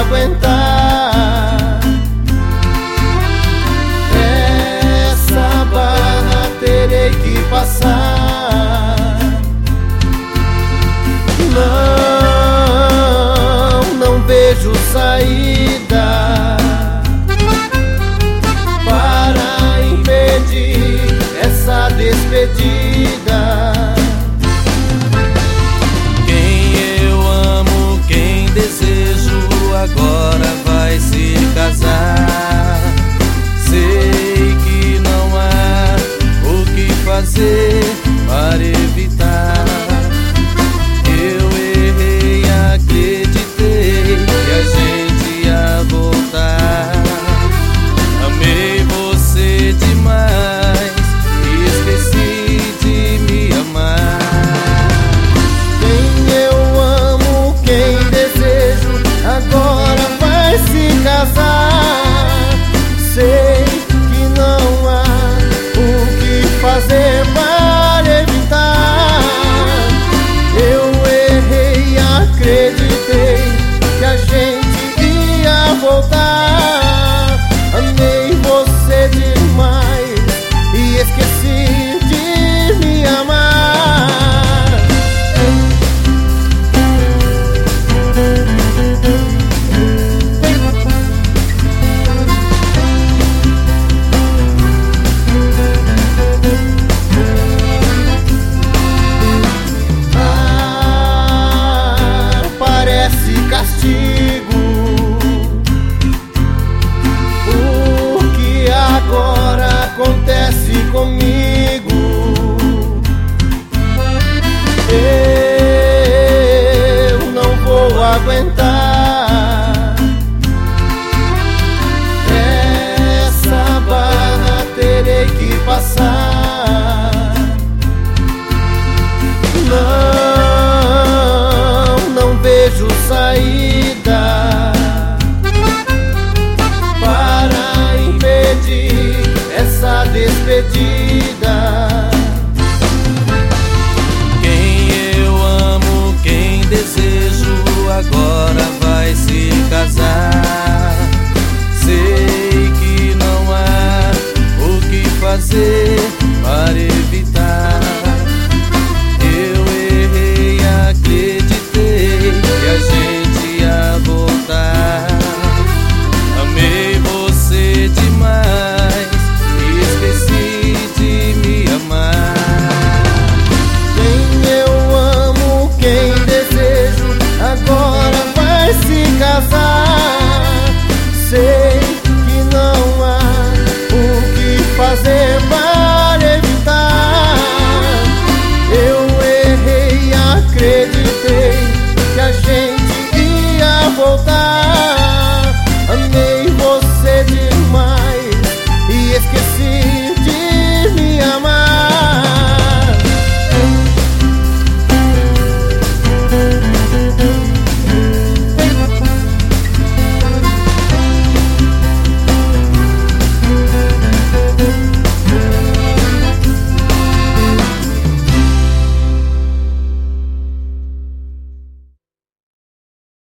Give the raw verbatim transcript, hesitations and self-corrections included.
aguentar essa barra, terei que passar. Não, não vejo saída para impedir essa despedida. Agora vai se casar. Sei que não há o que fazer para evitar. Eu errei, acreditei que a gente ia voltar. Amei você demais e esqueci de me amar. Quem eu amo, quem desejo, agora vai se casar. Sei que não há o que fazer para evitar. Eu errei, acreditei que a gente ia voltar. Amei você demais e esqueci de me amar. Castigo, o que agora acontece comigo? Eu não vou aguentar essa barra, terei que passar. Não, não vejo saída para impedir essa despedida. Quem eu amo, quem desejo, agora vai se casar. Sei que não há o que fazer para evitar. Eu errei, acreditei que a gente ia voltar. Amei você demais e esqueci de me amar. Quem eu amo, quem desejo, agora vai se casar. Sei que não há o que fazer para evitar. Eu errei, acreditei que a gente ia voltar.